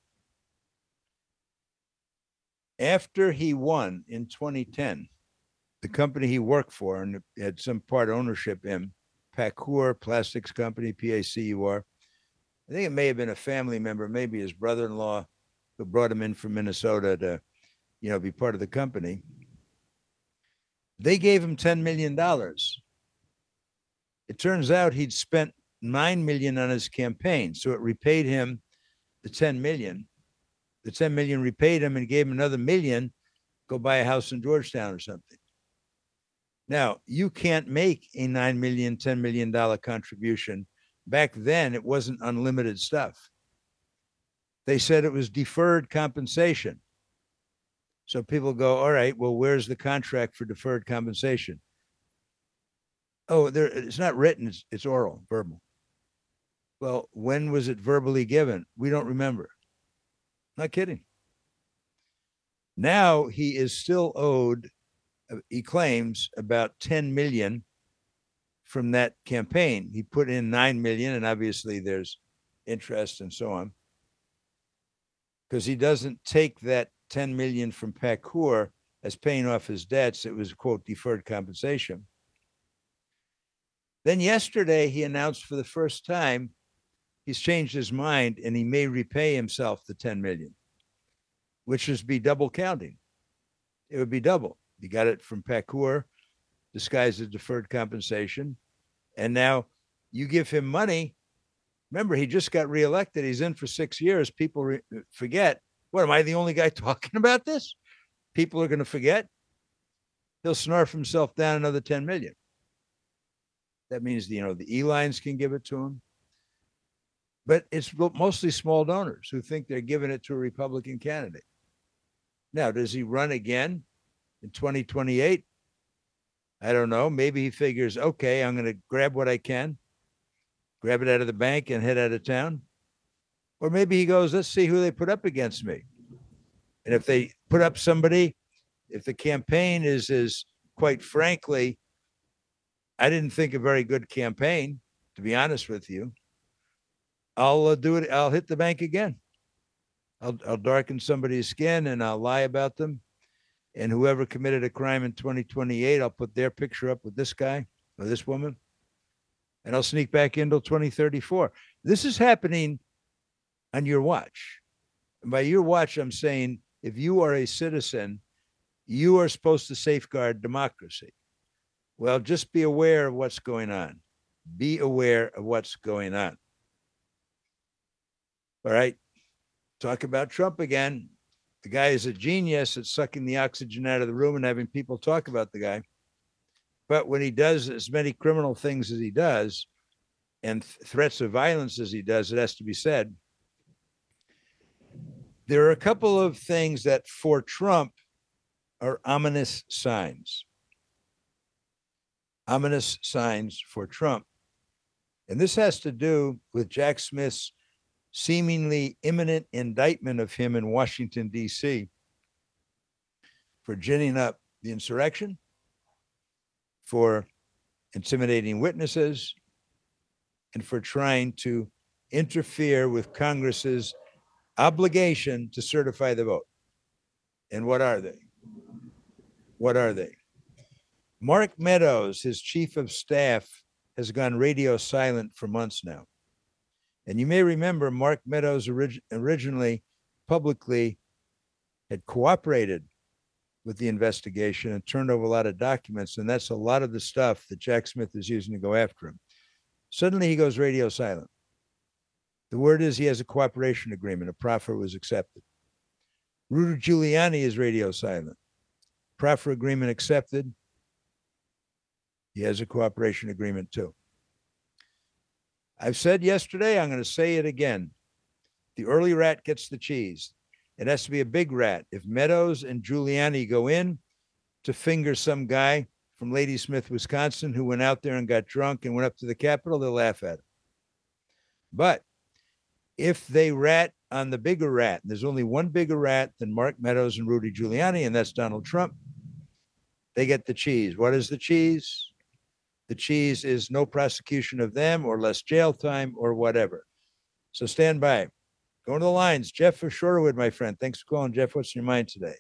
After he won in twenty ten, the company he worked for and had some part ownership in, Pacur Plastics Company, P A C U R. I think it may have been a family member, maybe his brother-in-law, who brought him in from Minnesota to, you know, be part of the company. They gave him ten million dollars. It turns out he'd spent nine million dollars on his campaign, so it repaid him the ten million dollars. The ten million dollars repaid him and gave him another million, go buy a house in Georgetown or something. Now, you can't make a nine million dollars, ten million dollars contribution. Back then, it wasn't unlimited stuff. They said it was deferred compensation. So people go, all right, well, where's the contract for deferred compensation? Oh, there, it's not written, it's, it's oral, verbal. Well, when was it verbally given? We don't remember. Not kidding. Now he is still owed, he claims, about ten million dollars from that campaign. He put in nine million dollars, and obviously there's interest and so on, because he doesn't take that ten million dollars from Pacur as paying off his debts. It was, quote, deferred compensation. Then yesterday he announced for the first time he's changed his mind and he may repay himself the ten million dollars, which is be double counting. It would be double, He got it from Pakur, disguised as deferred compensation. And now you give him money. Remember, he just got reelected. He's in for six years. People re- forget. What, am I the only guy talking about this? People are going to forget. He'll snarf himself down another ten million. That means, you know, the E-lines can give it to him. But it's mostly small donors who think they're giving it to a Republican candidate. Now, does he run again in twenty twenty-eight? I don't know. Maybe he figures, okay, I'm going to grab what I can, grab it out of the bank and head out of town. Or maybe he goes, let's see who they put up against me. And if they put up somebody, if the campaign is, is quite frankly, I didn't think a very good campaign, to be honest with you, I'll uh, do it. I'll hit the bank again. I'll, I'll darken somebody's skin and I'll lie about them. And whoever committed a crime in twenty twenty-eight, I'll put their picture up with this guy or this woman. And I'll sneak back in till twenty thirty-four. This is happening on your watch. And by your watch, I'm saying if you are a citizen, you are supposed to safeguard democracy. Well, just be aware of what's going on. Be aware of what's going on. All right. Talk about Trump again. The guy is a genius at sucking the oxygen out of the room and having people talk about the guy. But when he does as many criminal things as he does and th- threats of violence as he does, it has to be said. There are a couple of things that for Trump are ominous signs. Ominous signs for Trump. And this has to do with Jack Smith's seemingly imminent indictment of him in Washington, D C for ginning up the insurrection, for intimidating witnesses, and for trying to interfere with Congress's obligation to certify the vote. And what are they? What are they? Mark Meadows, his chief of staff, has gone radio silent for months now. And you may remember Mark Meadows orig- originally publicly had cooperated with the investigation and turned over a lot of documents. And that's a lot of the stuff that Jack Smith is using to go after him. Suddenly he goes radio silent. The word is he has a cooperation agreement. A proffer was accepted. Rudy Giuliani is radio silent. Proffer agreement accepted. He has a cooperation agreement too. I've said yesterday, I'm going to say it again. The early rat gets the cheese. It has to be a big rat. If Meadows and Giuliani go in to finger some guy from Ladysmith, Wisconsin, who went out there and got drunk and went up to the Capitol, they'll laugh at him. But if they rat on the bigger rat, and there's only one bigger rat than Mark Meadows and Rudy Giuliani, and that's Donald Trump, they get the cheese. What is the cheese? The cheese is no prosecution of them or less jail time or whatever. So stand by. Going to the lines. Jeff for Shorewood, my friend. Thanks for calling, Jeff. What's in your mind today?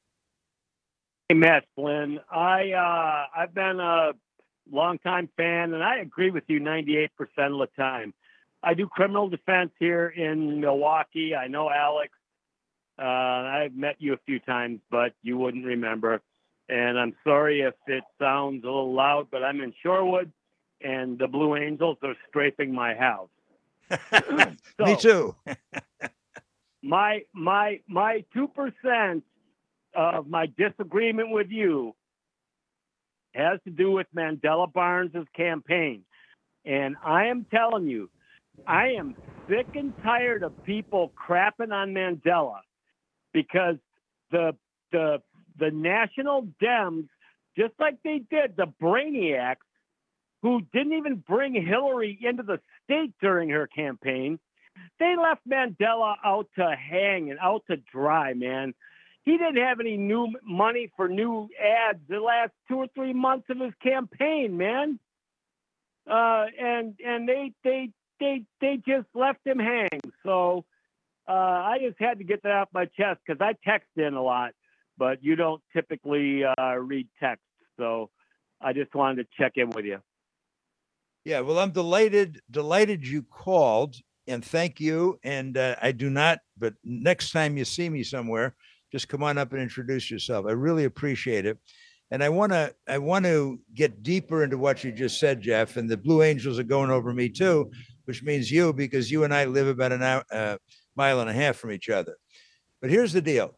Hey, Matt Flynn. I, uh, I've been a longtime fan, and I agree with you ninety-eight percent of the time. I do criminal defense here in Milwaukee. I know Alex. Uh, I've met you a few times, but you wouldn't remember. And I'm sorry if it sounds a little loud, but I'm in Shorewood, and the Blue Angels are strafing my house. So, me too. my my my two percent of my disagreement with you has to do with Mandela Barnes' campaign. And I am telling you, I am sick and tired of people crapping on Mandela because the the the national Dems, just like they did the brainiacs who didn't even bring Hillary into the state during her campaign, they left Mandela out to hang and out to dry, man. He didn't have any new money for new ads the last two or three months of his campaign, man. Uh, and and they they they they just left him hang. So uh, I just had to get that off my chest because I text in a lot, but you don't typically uh, read text. So I just wanted to check in with you. Yeah, well, I'm delighted, delighted you called, and thank you. And uh, I do not, but next time you see me somewhere, just come on up and introduce yourself. I really appreciate it. And I want to I want to get deeper into what you just said, Jeff. And the Blue Angels are going over me too, which means you, because you and I live about an hour, uh, mile and a half from each other. But here's the deal.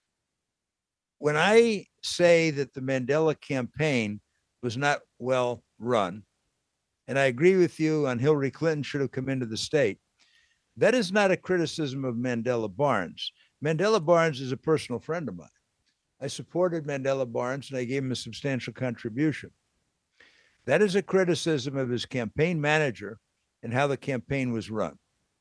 When I say that the Mandela campaign was not well run, and I agree with you on Hillary Clinton should have come into the state, that is not a criticism of Mandela Barnes. Mandela Barnes is a personal friend of mine. I supported Mandela Barnes and I gave him a substantial contribution. That is a criticism of his campaign manager and how the campaign was run.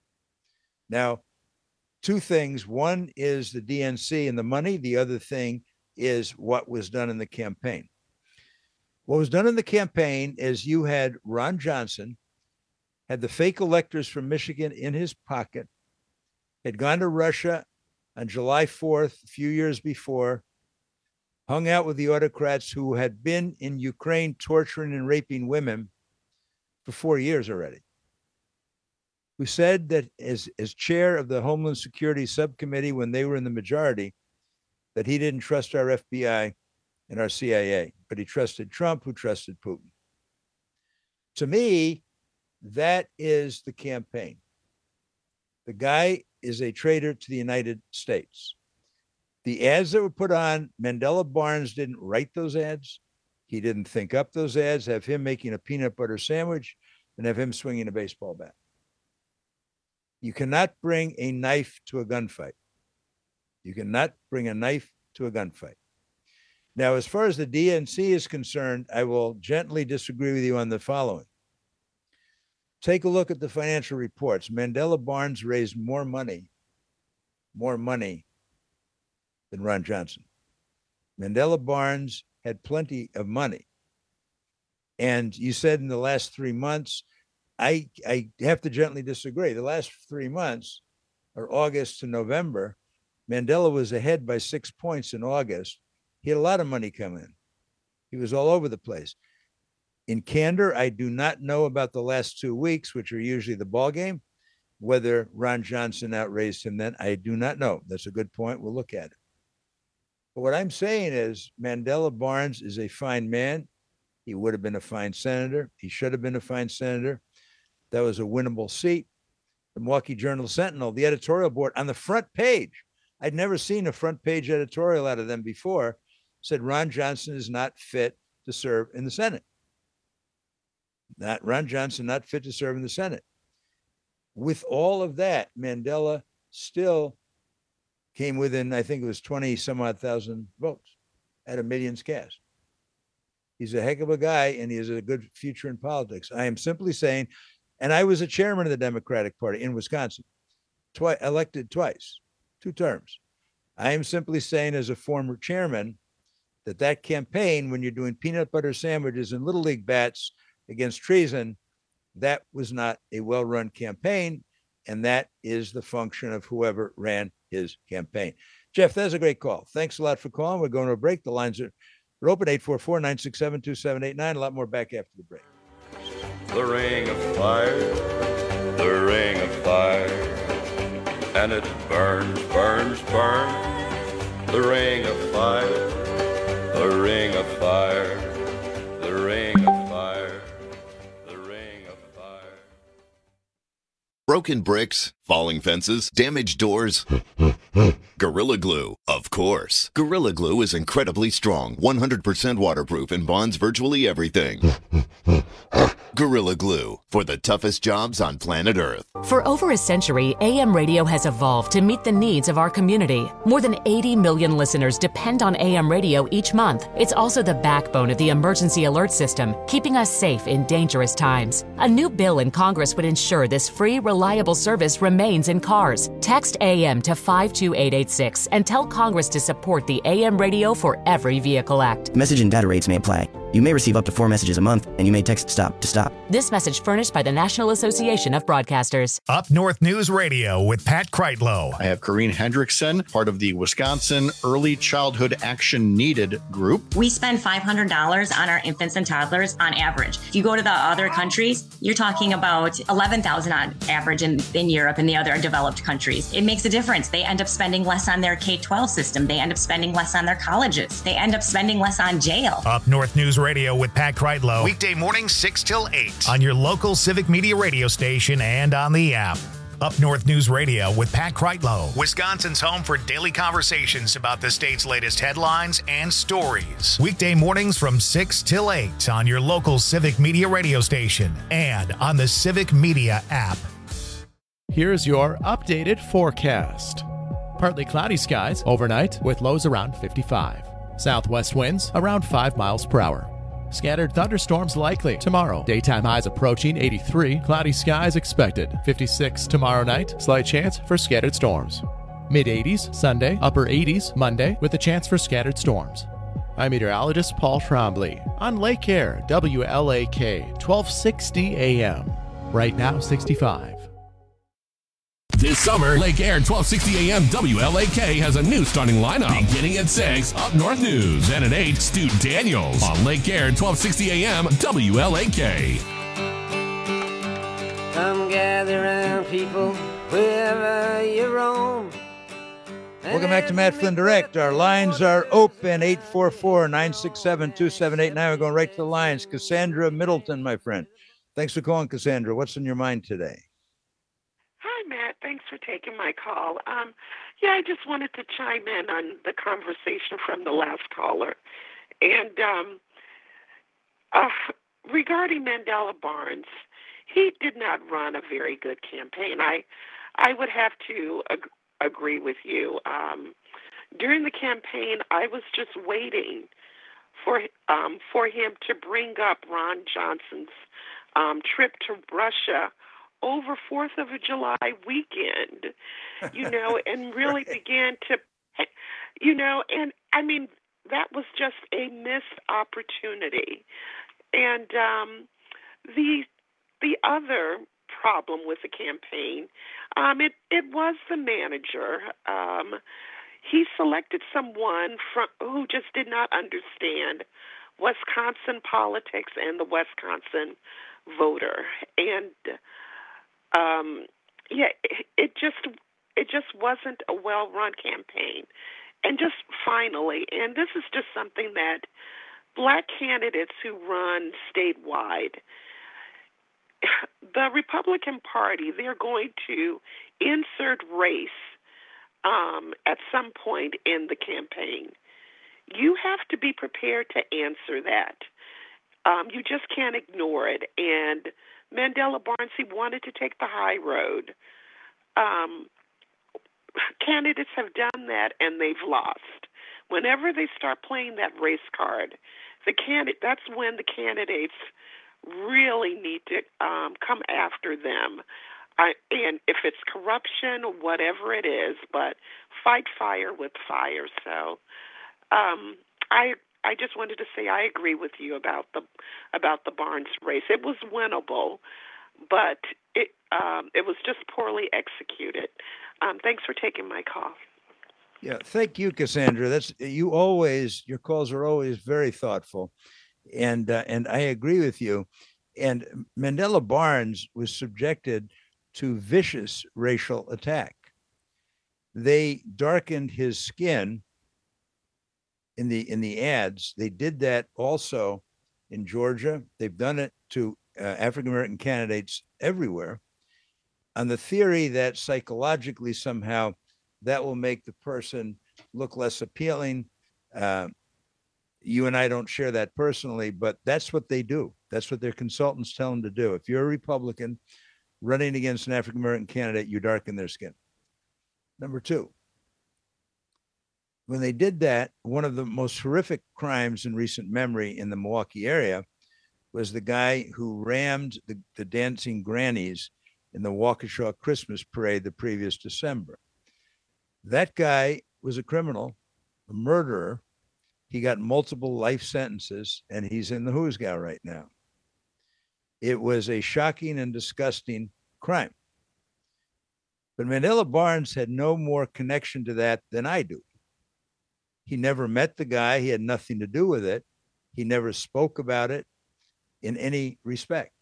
Now, two things. One is the D N C and the money. The other thing is what was done in the campaign. What was done in the campaign is you had Ron Johnson, had the fake electors from Michigan in his pocket, had gone to Russia on July fourth, a few years before, hung out with the autocrats who had been in Ukraine torturing and raping women for four years already, who said that as, as chair of the Homeland Security Subcommittee when they were in the majority, that he didn't trust our F B I and our C I A, but he trusted Trump, who trusted Putin. To me, that is the campaign. The guy is a traitor to the United States. The ads that were put on, Mandela Barnes didn't write those ads. He didn't think up those ads, have him making a peanut butter sandwich and have him swinging a baseball bat. You cannot bring a knife to a gunfight. You cannot bring a knife to a gunfight. Now, as far as the D N C is concerned, I will gently disagree with you on the following. Take a look at the financial reports. Mandela Barnes raised more money, more money than Ron Johnson. Mandela Barnes had plenty of money. And you said in the last three months, I, I have to gently disagree. The last three months, or August to November, Mandela was ahead by six points in August. He had a lot of money come in. He was all over the place. In candor, I do not know about the last two weeks, which are usually the ball game, whether Ron Johnson outraised him then. I do not know. That's a good point. We'll look at it. But what I'm saying is Mandela Barnes is a fine man. He would have been a fine senator. He should have been a fine senator. That was a winnable seat. The Milwaukee Journal Sentinel, the editorial board on the front page, I'd never seen a front page editorial out of them before, said Ron Johnson is not fit to serve in the Senate. Not Ron Johnson, not fit to serve in the Senate. With all of that, Mandela still came within, I think it was twenty some odd thousand votes at a million's cast. He's a heck of a guy and he has a good future in politics. I am simply saying, and I was a chairman of the Democratic Party in Wisconsin, twice elected twice, two terms. I am simply saying as a former chairman that that campaign, when you're doing peanut butter sandwiches and little league bats against treason, that was not a well-run campaign. And that is the function of whoever ran his campaign. Jeff, that's a great call. Thanks a lot for calling. We're going to a break. The lines are, are open, eight four four, nine six seven, two seven eight nine. A lot more back after the break. The ring of fire, the ring of fire, and it burns, burns, burns. The ring of fire, the ring of fire, the ring of fire, the ring of fire. Broken bricks, falling fences, damaged doors. Gorilla Glue, of course. Gorilla Glue is incredibly strong, one hundred percent waterproof, and bonds virtually everything. Gorilla Glue, for the toughest jobs on planet Earth. For over a century, A M radio has evolved to meet the needs of our community. More than eighty million listeners depend on A M radio each month. It's also the backbone of the emergency alert system, keeping us safe in dangerous times. A new bill in Congress would ensure this free, reliable service remains in cars. Text A M to five two eight eight six and tell Congress to support the A M Radio for Every Vehicle Act. Message and data rates may apply. You may receive up to four messages a month, and you may text STOP to stop. This message furnished by the National Association of Broadcasters. Up North News Radio with Pat Kreitlow. I have Corrine Hendrickson, part of the Wisconsin Early Childhood Action Needed group. We spend five hundred dollars on our infants and toddlers on average. If you go to the other countries, you're talking about eleven thousand dollars on average in, in Europe and the other developed countries. It makes a difference. They end up spending less on their K twelve system. They end up spending less on their colleges. They end up spending less on jail. Up North News Radio with Pat Kreitlow. Weekday mornings six till eight on your local Civic Media radio station and on the app. Up North News Radio with Pat Kreitlow, Wisconsin's home for daily conversations about the state's latest headlines and stories. Weekday mornings from six till eight on your local Civic Media radio station and on the Civic Media app. Here's your updated forecast. Partly cloudy skies overnight with lows around fifty-five. Southwest winds around five miles per hour. Scattered thunderstorms likely tomorrow. Daytime highs approaching eighty-three. Cloudy skies expected. fifty-six tomorrow night. Slight chance for scattered storms. Mid eighties Sunday. Upper eighties Monday with a chance for scattered storms. I'm meteorologist Paul Trombley on Lake Air, W L A K, twelve sixty A M. Right now, sixty-five. This summer, Lake Air twelve sixty A M W L A K has a new starting lineup. Beginning at six, Up North News. And at eight, Stu Daniels on Lake Air twelve sixty A M W L A K. Come gather round, people, wherever you roam. Welcome back to Matt Flynn Direct. Our lines are open, eight four four, nine six seven, two seven eight nine. We're going right to the lines. Cassandra Middleton, my friend. Thanks for calling, Cassandra. What's in your mind today? Hi, Matt. Thanks for taking my call. Um, yeah, I just wanted to chime in on the conversation from the last caller. And um, uh, regarding Mandela Barnes, he did not run a very good campaign. I, I would have to ag- agree with you. Um, during the campaign, I was just waiting for um, for him to bring up Ron Johnson's um, trip to Russia over fourth of July weekend, you know, and really began to, you know, and I mean, that was just a missed opportunity. And um, the the other problem with the campaign, um, it, it was the manager. Um, he selected someone from who just did not understand Wisconsin politics and the Wisconsin voter. And Um, yeah, it, it just it just wasn't a well-run campaign. And just finally, and this is just something that black candidates who run statewide, the Republican Party, they're going to insert race um, at some point in the campaign. You have to be prepared to answer that. Um, you just can't ignore it. And Mandela Barnes, he wanted to take the high road. Um, candidates have done that, and they've lost. Whenever they start playing that race card, the candidate, that's when the candidates really need to um, come after them. I, and if it's corruption, whatever it is, but fight fire with fire. So um, I I just wanted to say I agree with you about the about the Barnes race. It was winnable, but it um, it was just poorly executed. Um, thanks for taking my call. Yeah, thank you, Cassandra. That's you always. Your calls are always very thoughtful, and uh, and I agree with you. And Mandela Barnes was subjected to vicious racial attack. They darkened his skin in the in the ads. They did that also in Georgia. They've done it to uh, African American candidates everywhere, on the theory that psychologically somehow that will make the person look less appealing. Uh, you and I don't share that personally, but that's what they do. That's what their consultants tell them to do. If you're a Republican running against an African American candidate, you darken their skin. Number two, when they did that, one of the most horrific crimes in recent memory in the Milwaukee area was the guy who rammed the, the dancing grannies in the Waukesha Christmas parade the previous December. That guy was a criminal, a murderer, He got multiple life sentences, and he's in the Hoosgow right now. It was a shocking and disgusting crime. But Mandela Barnes had no more connection to that than I do. He never met the guy. He had nothing to do with it. He never spoke about it in any respect.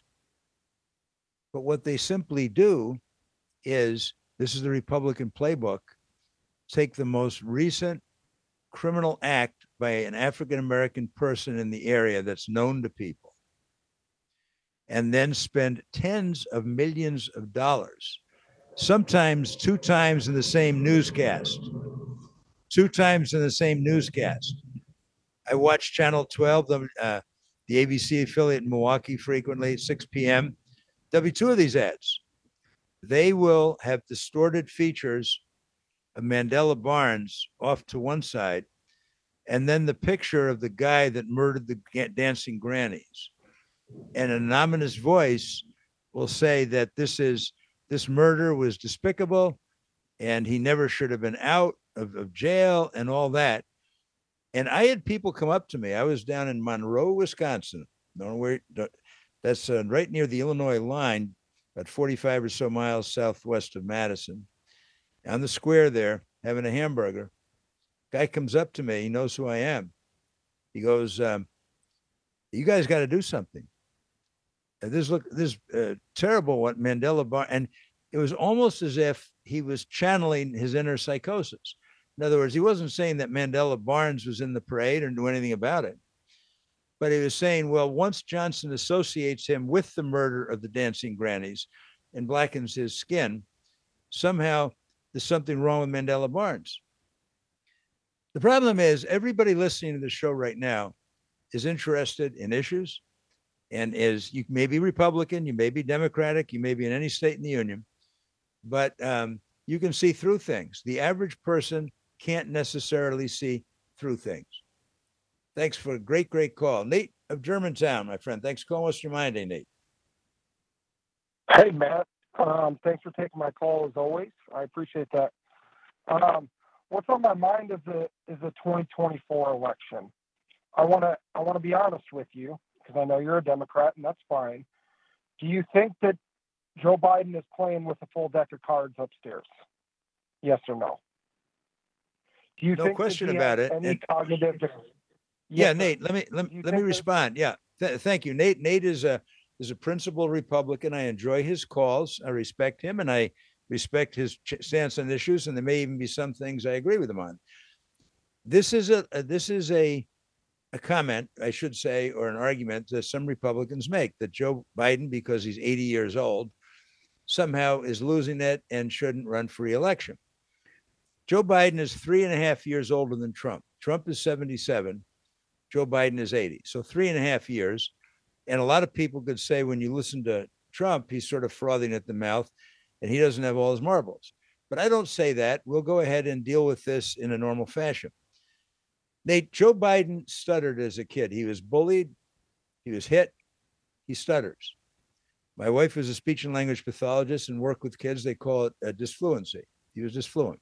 But what they simply do is, this is the Republican playbook, take the most recent criminal act by an African-American person in the area that's known to people, and then spend tens of millions of dollars, sometimes two times in the same newscast, two times in the same newscast. I watch Channel twelve, the, uh, the A B C affiliate in Milwaukee, frequently at six p.m. There'll be two of these ads. They will have distorted features of Mandela Barnes off to one side, and then the picture of the guy that murdered the dancing grannies. And an anonymous voice will say that this is this murder was despicable, and he never should have been out of, of jail and all that. And I had people come up to me. I was down in Monroe, Wisconsin. Don't know where, that's uh, right near the Illinois line, about forty-five or so miles southwest of Madison. On the square there, having a hamburger. Guy comes up to me. He knows who I am. He goes, um, "You guys got to do something. And this look, this uh, terrible what Mandela Bar." And it was almost as if he was channeling his inner psychosis. In other words, he wasn't saying that Mandela Barnes was in the parade or knew anything about it, but he was saying, well, once Johnson associates him with the murder of the dancing grannies and blackens his skin, somehow there's something wrong with Mandela Barnes. The problem is everybody listening to the show right now is interested in issues, and is, you may be Republican, you may be Democratic, you may be in any state in the union, but um, you can see through things. The average person can't necessarily see through things. Thanks for a great, great call. Nate of Germantown, my friend. Thanks for calling. What's your mind, eh, Nate? Hey, Matt. Um, thanks for taking my call as always. I appreciate that. Um, what's on my mind is the is the twenty twenty-four election. I want to I want to be honest with you, because I know you're a Democrat, and that's fine. Do you think that Joe Biden is playing with a full deck of cards upstairs? Yes or no? Do you no think question that he about has it. Any And, cognitive? yeah, Yes, Nate. Let me let, you let me think respond. Yeah, Th- thank you, Nate. Nate is a is a principled Republican. I enjoy his calls. I respect him, and I respect his ch- stance on issues. And there may even be some things I agree with him on. This is a, a this is a a comment, I should say, or an argument that some Republicans make, that Joe Biden, because he's eighty years old, somehow is losing it and shouldn't run for re-election. Joe Biden is three and a half years older than Trump. Trump is seventy-seven. Joe Biden is eighty. So three and a half years. And a lot of people could say when you listen to Trump, he's sort of frothing at the mouth and he doesn't have all his marbles. But I don't say that. We'll go ahead and deal with this in a normal fashion. Nate, Joe Biden stuttered as a kid. He was bullied. He was hit. He stutters. My wife is a speech and language pathologist and worked with kids. They call it a disfluency. He was disfluent.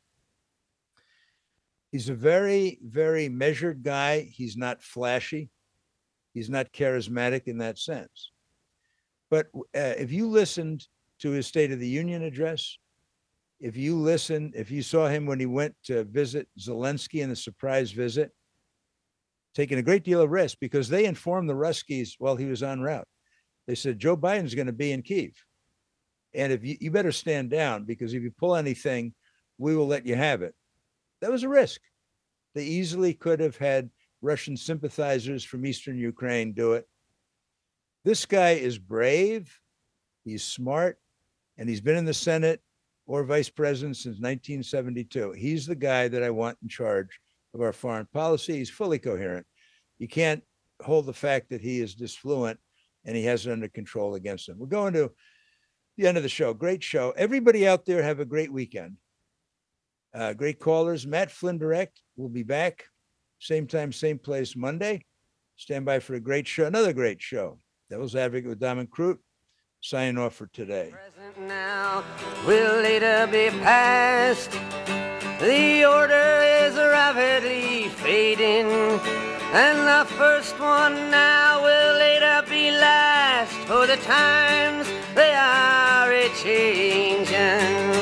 He's a very, very measured guy. He's not flashy. He's not charismatic in that sense. But uh, if you listened to his State of the Union address, if you listened, if you saw him when he went to visit Zelensky in a surprise visit, taking a great deal of risk, because they informed the Ruskies while he was en route. They said, Joe Biden's going to be in Kyiv. And if you, you better stand down, because if you pull anything, we will let you have it. That was a risk. They easily could have had Russian sympathizers from Eastern Ukraine do it. This guy is brave, he's smart, and he's been in the Senate or vice president since nineteen seventy-two. He's the guy that I want in charge of our foreign policy. He's fully coherent. You can't hold the fact that he is disfluent and he has it under control against him. We're going to the end of the show. Great show. Everybody out there have a great weekend. Uh, great callers. Matt Flynn Direct will be back. Same time, same place Monday. Stand by for a great show. Another great show. Devil's Advocate with Dom and Crute. Signing off for today. Now will later be past. The order is rapidly fading. And the first one now will later be last, for the times they are a-changin'.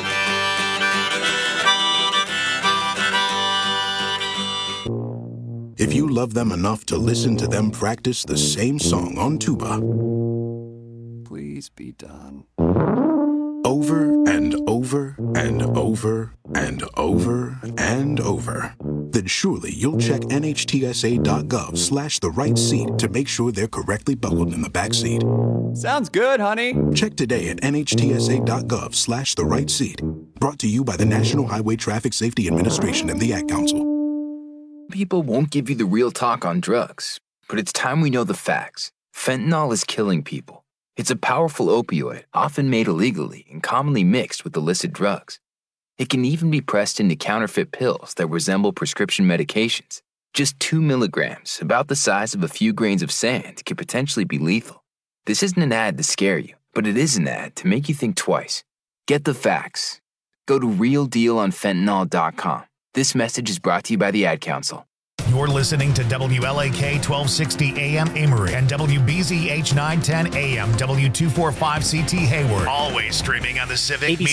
If you love them enough to listen to them practice the same song on tuba, please be done. Over and over and over and over and over, then surely you'll check nhtsa.gov slash the right seat to make sure they're correctly buckled in the back seat. Sounds good, honey. Check today at nhtsa.gov slash the right seat. Brought to you by the National Highway Traffic Safety Administration and the Ad Council. People won't give you the real talk on drugs, but it's time we know the facts. Fentanyl is killing people. It's a powerful opioid, often made illegally and commonly mixed with illicit drugs. It can even be pressed into counterfeit pills that resemble prescription medications. Just two milligrams, about the size of a few grains of sand, could potentially be lethal. This isn't an ad to scare you, but it is an ad to make you think twice. Get the facts. Go to real deal on fentanyl dot com. This message is brought to you by the Ad Council. You're listening to W L A K twelve sixty A M Amory and W B Z H nine ten A M W two forty-five C T Hayward. Always streaming on the Civic A B C